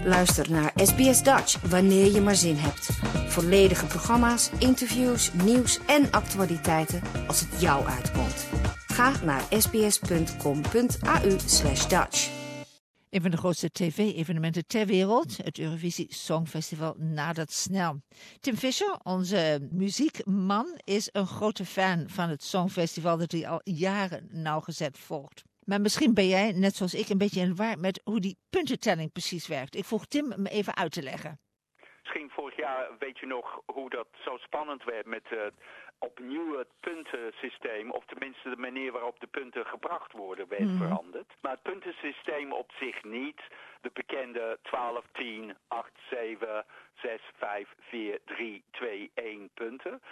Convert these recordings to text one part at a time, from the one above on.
Luister naar SBS Dutch wanneer je maar zin hebt. Volledige programma's, interviews, nieuws en actualiteiten als het jou uitkomt. Ga naar sbs.com.au/Dutch. Een van de grootste tv-evenementen ter wereld, het Eurovisie Songfestival, nadert snel. Tim Fischer, onze muziekman, is een grote fan van het Songfestival dat hij al jaren nauwgezet volgt. Maar misschien ben jij, net zoals ik, een beetje in de war met hoe die puntentelling precies werkt. Ik vroeg Tim me even uit te leggen. Misschien vorig jaar weet je nog hoe dat zo spannend werd met opnieuw het puntensysteem, of tenminste de manier waarop de punten gebracht worden, werd veranderd. Maar het puntensysteem op zich niet. De bekende 12, 10, 8, 7, 6, 5, 4, 3, 2, 1 punten.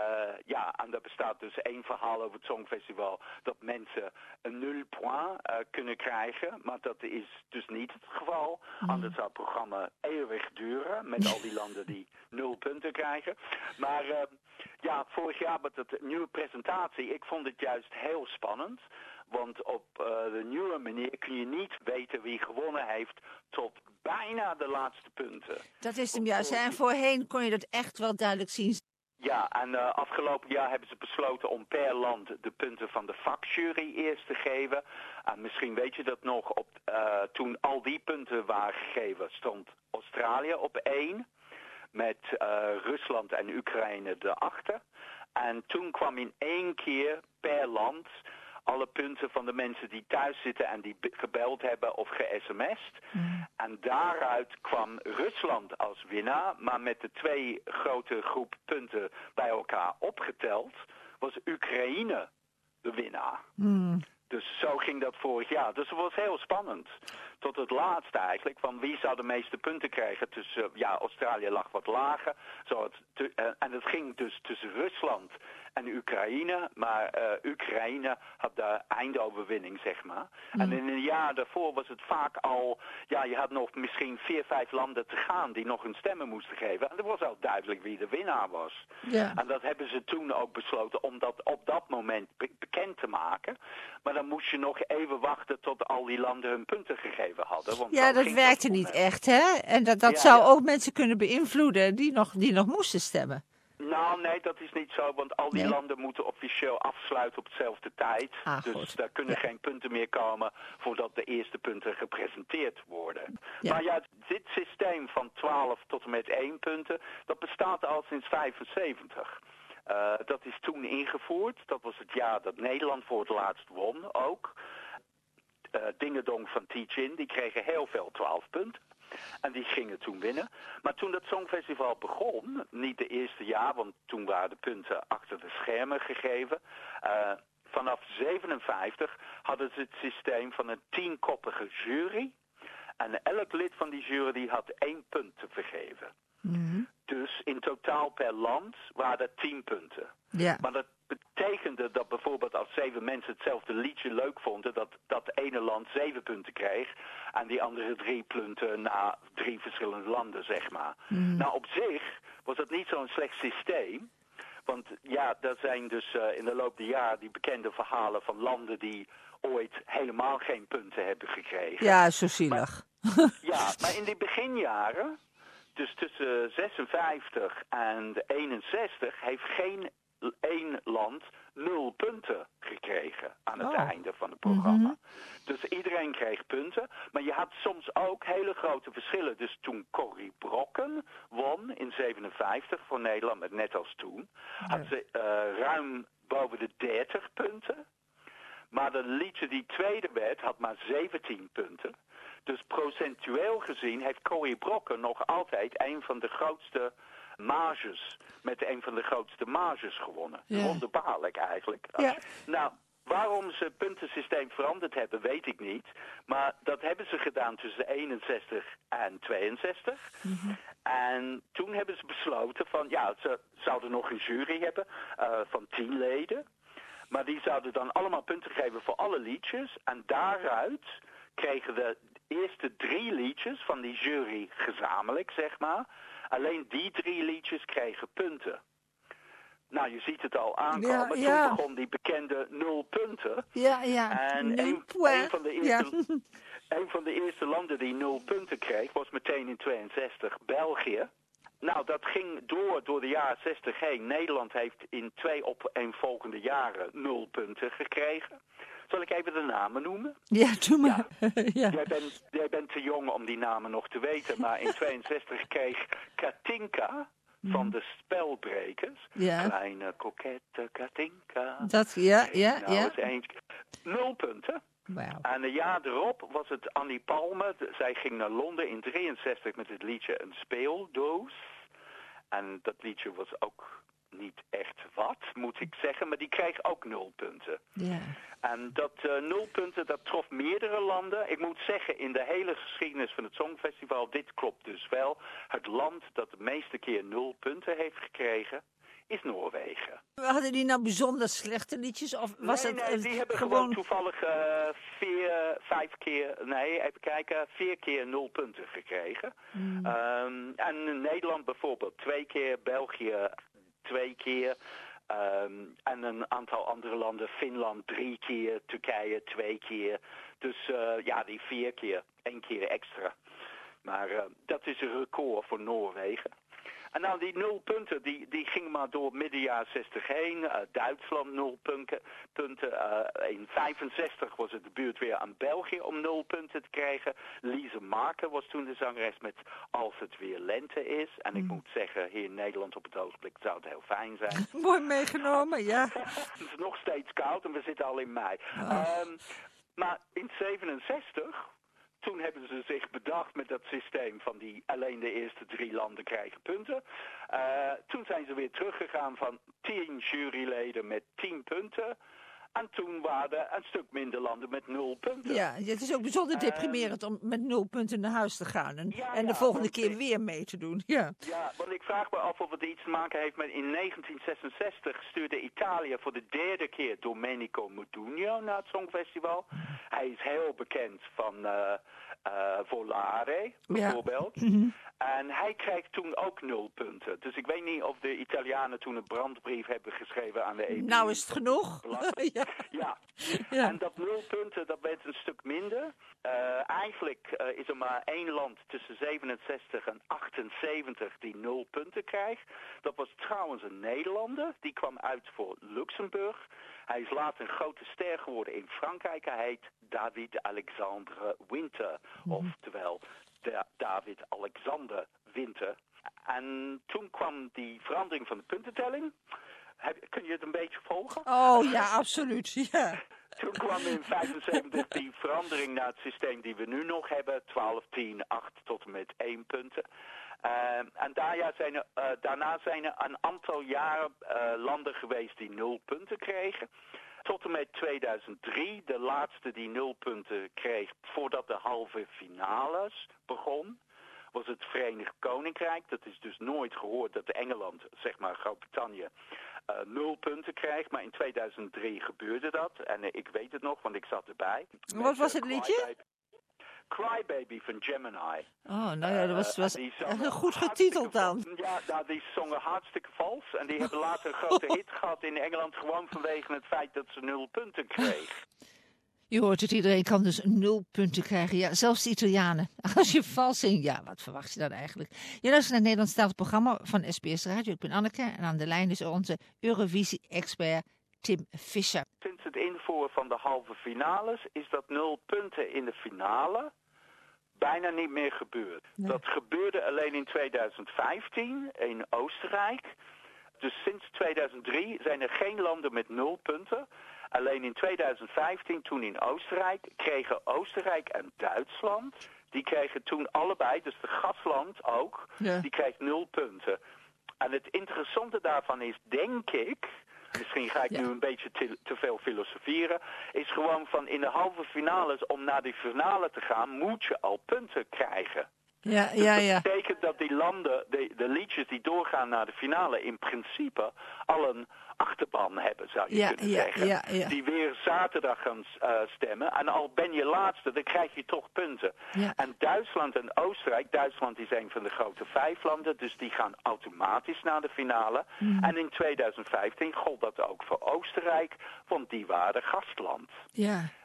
En daar bestaat dus één verhaal over het Songfestival, dat mensen een 0 point kunnen krijgen. Maar dat is dus niet het geval. Anders zou het programma eeuwig duren, met al die landen die 0 punten krijgen. Maar vorig jaar met de nieuwe presentatie, ik vond het juist heel spannend. Want op de nieuwe manier kun je niet weten wie gewonnen heeft tot bijna de laatste punten. Dat is hem juist. En voorheen kon je dat echt wel duidelijk zien. Ja, en afgelopen jaar hebben ze besloten om per land de punten van de vakjury eerst te geven. En misschien weet je dat nog, toen al die punten waren gegeven, stond Australië op 1. Met Rusland en Oekraïne erachter. En toen kwam in één keer per land alle punten van de mensen die thuis zitten en die gebeld hebben of ge-sms'd. En daaruit kwam Rusland als winnaar, maar met de twee grote groep punten bij elkaar opgeteld, was Oekraïne de winnaar. Dus zo ging dat vorig jaar. Dus het was heel spannend. Tot het laatste eigenlijk, van wie zou de meeste punten krijgen. Australië lag wat lager. En het ging dus tussen Rusland en Oekraïne. Maar Oekraïne had de eindoverwinning, zeg maar. En in een jaar daarvoor was het vaak al, je had nog misschien 4, 5 landen te gaan die nog hun stemmen moesten geven. En er was al duidelijk wie de winnaar was. Ja. En dat hebben ze toen ook besloten om dat op dat moment bekend te maken. Maar dan moest je nog even wachten tot al die landen hun punten gegeven hadden. Want dat werkte niet echt, hè? En dat zou ook mensen kunnen beïnvloeden die nog moesten stemmen. Nou, nee, dat is niet zo, want al die landen moeten officieel afsluiten op dezelfde tijd. Dus daar kunnen geen punten meer komen voordat de eerste punten gepresenteerd worden. Ja. Maar dit systeem van 12 tot en met 1 punten, dat bestaat al sinds 1975. Dat is toen ingevoerd. Dat was het jaar dat Nederland voor het laatst won ook. Dingedong van Tietjen, die kregen heel veel 12 punten. En die gingen toen winnen. Maar toen dat Songfestival begon, niet de eerste jaar, want toen waren de punten achter de schermen gegeven. Vanaf 1957 hadden ze het systeem van een 10-koppige jury. En elk lid van die jury die had 1 punt te vergeven. Dus in totaal per land waren er 10 punten. Ja. Maar dat betekende dat bijvoorbeeld als 7 mensen hetzelfde liedje leuk vonden, dat ene land 7 punten kreeg en die andere 3 punten naar 3 verschillende landen, zeg maar. Nou, op zich was dat niet zo'n slecht systeem. Want er zijn dus in de loop der jaren die bekende verhalen van landen die ooit helemaal geen punten hebben gekregen. Ja, zo zielig. Maar in die beginjaren, dus tussen 56 en 61, heeft geen één land 0 punten gekregen aan het einde van het programma. Dus iedereen kreeg punten, maar je had soms ook hele grote verschillen. Dus toen Corrie Brokken won in 57 voor Nederland, net als toen, had ze ruim boven de 30 punten. Maar de liedje die tweede werd, had maar 17 punten. Dus procentueel gezien heeft Corrie Brokken nog altijd een van de grootste marges, met een van de grootste marges gewonnen. Wonderbaarlijk eigenlijk. Ja. Nou, waarom ze het puntensysteem veranderd hebben, weet ik niet. Maar dat hebben ze gedaan tussen 61 en 62. En toen hebben ze besloten van, ze zouden nog een jury hebben van 10 leden. Maar die zouden dan allemaal punten geven voor alle liedjes. En daaruit kregen de eerste 3 liedjes van die jury gezamenlijk, zeg maar. Alleen die 3 liedjes kregen punten. Nou, je ziet het al aankomen. Toen begon die bekende 0 punten. Ja. En een van de Een van de eerste landen die 0 punten kreeg was meteen in 62 België. Nou, dat ging door de jaren 60 heen. Nederland heeft in 2 opeenvolgende jaren 0 punten gekregen. Zal ik even de namen noemen? Ja, doe maar. Ja. Jij bent te jong om die namen nog te weten, maar in 62 kreeg Katinka van de Spelbrekers. Ja. Kleine kokette Katinka. Dat, ja. Eens eentje. 0 punten. Wow. En een jaar erop was het Annie Palme. Zij ging naar Londen in 63 met het liedje Een Speeldoos. En dat liedje was ook niet echt wat, moet ik zeggen. Maar die kreeg ook 0 punten. Ja. En dat 0 punten, dat trof meerdere landen. Ik moet zeggen, in de hele geschiedenis van het Songfestival, dit klopt dus wel. Het land dat de meeste keer 0 punten heeft gekregen, is Noorwegen. Hadden die nou bijzonder slechte liedjes? Of was Nee, die hebben gewoon toevallig 4 keer 0 punten gekregen. En Nederland bijvoorbeeld 2 keer, België 2 keer. En een aantal andere landen, Finland 3 keer, Turkije 2 keer. Dus die 4 keer, 1 keer extra. Maar dat is een record voor Noorwegen. En nou, die 0 punten, die gingen maar door midden jaren 60 heen. Duitsland 0 punten. In 65 was het de beurt weer aan België om 0 punten te krijgen. Lise Marken was toen de zangeres met Als het weer lente is. En ik moet zeggen, hier in Nederland op het ogenblik zou het heel fijn zijn. Mooi meegenomen, ja. Het is nog steeds koud en we zitten al in mei. Maar in 67... Toen hebben ze zich bedacht met dat systeem van alleen de eerste 3 landen krijgen punten. Toen zijn ze weer teruggegaan van 10 juryleden met 10 punten. En toen waren er een stuk minder landen met 0 punten. Ja, het is ook bijzonder deprimerend om met 0 punten naar huis te gaan. En de volgende keer weer mee te doen. Ja, want ik vraag me af of het iets te maken heeft met... In 1966 stuurde Italië voor de 3e keer Domenico Modugno naar het Songfestival. Hij is heel bekend van Volare, bijvoorbeeld. Ja. En hij kreeg toen ook 0 punten. Dus ik weet niet of de Italianen toen een brandbrief hebben geschreven aan de EBU. Nou is het genoeg. Ja. En dat 0 punten, dat werd een stuk minder. Eigenlijk is er maar 1 land tussen 67 en 78 die 0 punten krijgt. Dat was trouwens een Nederlander. Die kwam uit voor Luxemburg. Hij is later een grote ster geworden in Frankrijk. Hij heet David Alexandre Winter. Oftewel David Alexander Winter. En toen kwam die verandering van de puntentelling. Kun je het een beetje volgen? Oh ja, absoluut. Ja. Toen kwam in 75 die verandering naar het systeem die we nu nog hebben. 12, 10, 8 tot en met 1 punten. En daarna zijn er een aantal jaren landen geweest die 0 punten kregen. Tot en met 2003, de laatste die 0 punten kreeg voordat de halve finales begon, was het Verenigd Koninkrijk. Dat is dus nooit gehoord dat Engeland, zeg maar Groot-Brittannië, 0 punten krijgt. Maar in 2003 gebeurde dat. En ik weet het nog, want ik zat erbij. Wat was het liedje? Crybaby van Gemini. Oh, nou ja, dat was goed getiteld dan. Ja, die zongen hartstikke vals. En die hebben later een grote hit gehad in Engeland, gewoon vanwege het feit dat ze 0 punten kreeg. Je hoort het, iedereen kan dus 0 punten krijgen. Ja, zelfs de Italianen. Als je vals zingt, ja, wat verwacht je dan eigenlijk? Je luistert naar het Nederlandstalig programma van SBS Radio. Ik ben Anneke en aan de lijn is onze Eurovisie-expert Tim Fischer. Sinds het invoeren van de halve finales is dat 0 punten in de finale bijna niet meer gebeurd. Nee. Dat gebeurde alleen in 2015 in Oostenrijk. Dus sinds 2003 zijn er geen landen met 0 punten. Alleen in 2015, toen in Oostenrijk, kregen Oostenrijk en Duitsland, die kregen toen allebei, dus de gastland ook, die kreeg 0 punten. En het interessante daarvan is, denk ik, misschien ga ik nu een beetje te veel filosoferen, is gewoon van in de halve finales, om naar die finale te gaan, moet je al punten krijgen. Dat betekent dat die landen, de liedjes die doorgaan naar de finale, in principe al een achterban hebben, zou je kunnen zeggen. Die weer zaterdag gaan stemmen. En al ben je laatste, dan krijg je toch punten. Ja. En Duitsland en Oostenrijk, Duitsland is een van de grote 5 landen, dus die gaan automatisch naar de finale. En in 2015 gold dat ook voor Oostenrijk, want die waren gastland. Ja.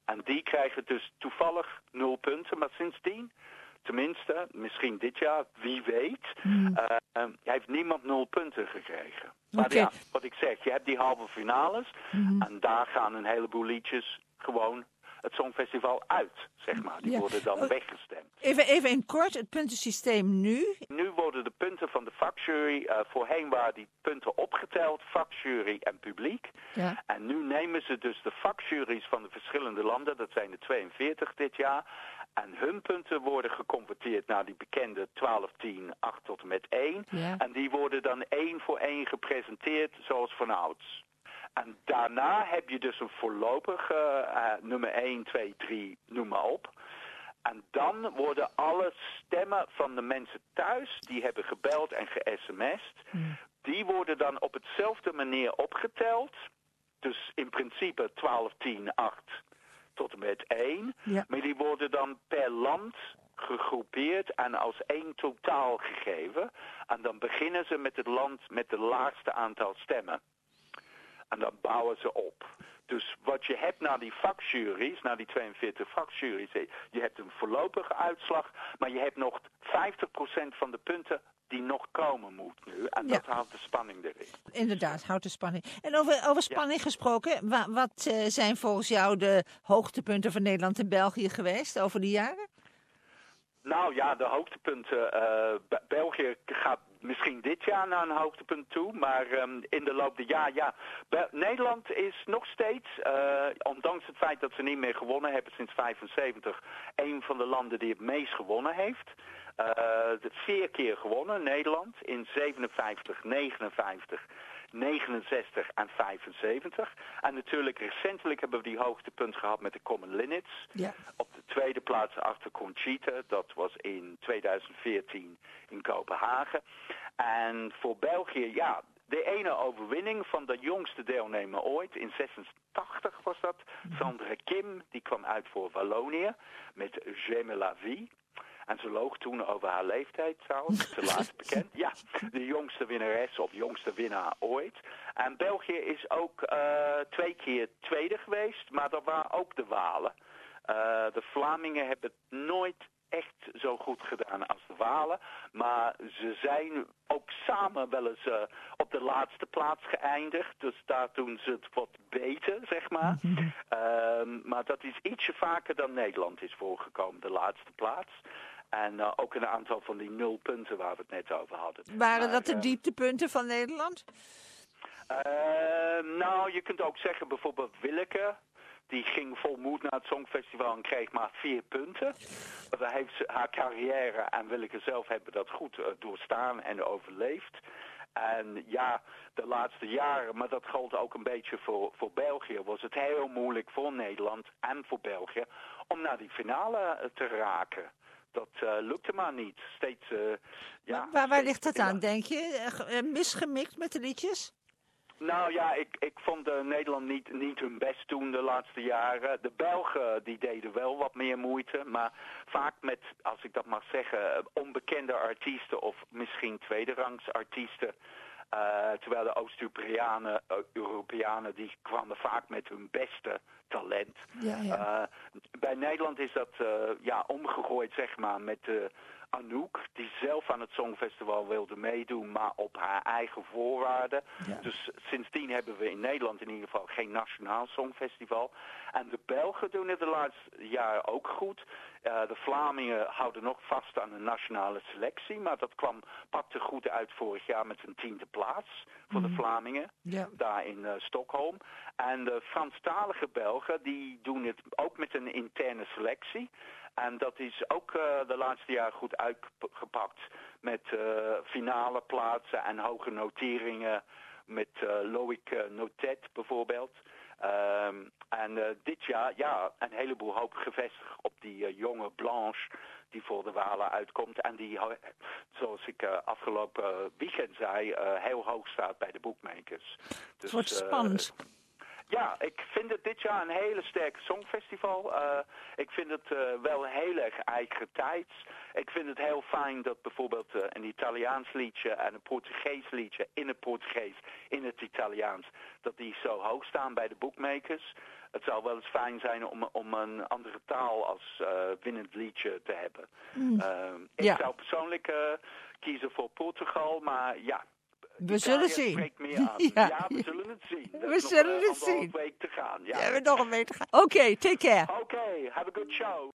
En die krijgen dus toevallig 0 punten. Maar sindsdien, tenminste, misschien dit jaar, wie weet, heeft niemand 0 punten gekregen. Maar ja, wat ik zeg, je hebt die halve finales. En daar gaan een heleboel liedjes gewoon het Songfestival uit, zeg maar. Die worden dan weggestemd. Even in kort, het puntensysteem nu? Nu worden de punten van de vakjury, voorheen waren die punten opgeteld, vakjury en publiek. Ja. En nu nemen ze dus de vakjuries van de verschillende landen, dat zijn er 42 dit jaar. En hun punten worden geconverteerd naar die bekende 12, 10, 8 tot en met 1. Ja. En die worden dan 1 voor 1 gepresenteerd zoals vanouds. En daarna heb je dus een voorlopige nummer 1, 2, 3, noem maar op. En dan worden alle stemmen van de mensen thuis, die hebben gebeld en ge-sms'd, die worden dan op hetzelfde manier opgeteld. Dus in principe 12, 10, 8 tot en met 1. Ja. Maar die worden dan per land gegroepeerd en als 1 totaal gegeven. En dan beginnen ze met het land met het laagste aantal stemmen. En dan bouwen ze op. Dus wat je hebt na die vakjuries, na die 42 vakjuries, je hebt een voorlopige uitslag, maar je hebt nog 50% van de punten die nog komen moet nu. En dat houdt de spanning erin. Inderdaad, houdt de spanning. En over spanning gesproken, wat zijn volgens jou de hoogtepunten van Nederland en België geweest over die jaren? Nou ja, de hoogtepunten. België gaat misschien dit jaar naar een hoogtepunt toe, maar in de loop der jaar, Nederland is nog steeds, ondanks het feit dat ze niet meer gewonnen hebben sinds 1975, een van de landen die het meest gewonnen heeft. 4 keer gewonnen, Nederland, in 57, 59, 69 en 75. En natuurlijk recentelijk hebben we die hoogtepunt gehad met de Common Linnets. Ja. Op de tweede plaats achter Conchita. Dat was in 2014 in Kopenhagen. En voor België, de ene overwinning van de jongste deelnemer ooit. In 86 was dat. Sandra Kim, die kwam uit voor Wallonië met J'aime la vie. En ze loog toen over haar leeftijd trouwens, te laat bekend. Ja, de jongste winnares of jongste winnaar ooit. En België is ook 2 keer tweede geweest, maar dat waren ook de Walen. De Vlamingen hebben het nooit echt zo goed gedaan als de Walen. Maar ze zijn ook samen wel eens op de laatste plaats geëindigd. Dus daar doen ze het wat beter, zeg maar. Maar dat is ietsje vaker dan Nederland is voorgekomen, de laatste plaats. En ook een aantal van die 0 punten waar we het net over hadden. Waren dat de dieptepunten van Nederland? Nou, je kunt ook zeggen bijvoorbeeld Willeke. Die ging vol moed naar het Songfestival en kreeg maar 4 punten. Maar daar heeft ze haar carrière en Willeke zelf hebben dat goed doorstaan en overleefd. En ja, de laatste jaren, maar dat gold ook een beetje voor België, was het heel moeilijk voor Nederland en voor België om naar die finale te raken. Dat lukte maar niet. Steeds, waar ligt dat aan, denk je? Misgemikt met de liedjes? Nou ja, ik vond Nederland niet hun best doen de laatste jaren. De Belgen die deden wel wat meer moeite, maar vaak met, als ik dat mag zeggen, onbekende artiesten of misschien tweederangs artiesten. Terwijl de Oost-Europeanen die kwamen vaak met hun beste talent. Ja. Bij Nederland is dat omgegooid, zeg maar, met Anouk, die zelf aan het Songfestival wilde meedoen, maar op haar eigen voorwaarden. Ja. Dus sindsdien hebben we in Nederland in ieder geval geen nationaal Songfestival. En de Belgen doen het de laatste jaren ook goed. De Vlamingen houden nog vast aan een nationale selectie, maar dat pakte goed uit vorig jaar met een 10e plaats voor de Vlamingen, daar in Stockholm. En de Franstalige Belgen, die doen het ook met een interne selectie. En dat is ook de laatste jaren goed uitgepakt met finale plaatsen en hoge noteringen met Loïc Notet bijvoorbeeld. En dit jaar, een heleboel hoop gevestigd op die jonge Blanche die voor de Walen uitkomt. En die, zoals ik afgelopen weekend zei, heel hoog staat bij de bookmakers. Dus, het wordt spannend. Ja, ik vind het dit jaar een hele sterke songfestival. Ik vind het wel heel erg eigen tijds. Ik vind het heel fijn dat bijvoorbeeld een Italiaans liedje en een Portugees liedje in het Portugees, in het Italiaans, dat die zo hoog staan bij de bookmakers. Het zou wel eens fijn zijn om een andere taal als winnend liedje te hebben. Ik zou persoonlijk kiezen voor Portugal, maar ja. We zullen zien. We zullen het zien. We zullen het zien. Week te gaan. Ja. We hebben nog een week te gaan. Oké, take care. Oké, have a good show.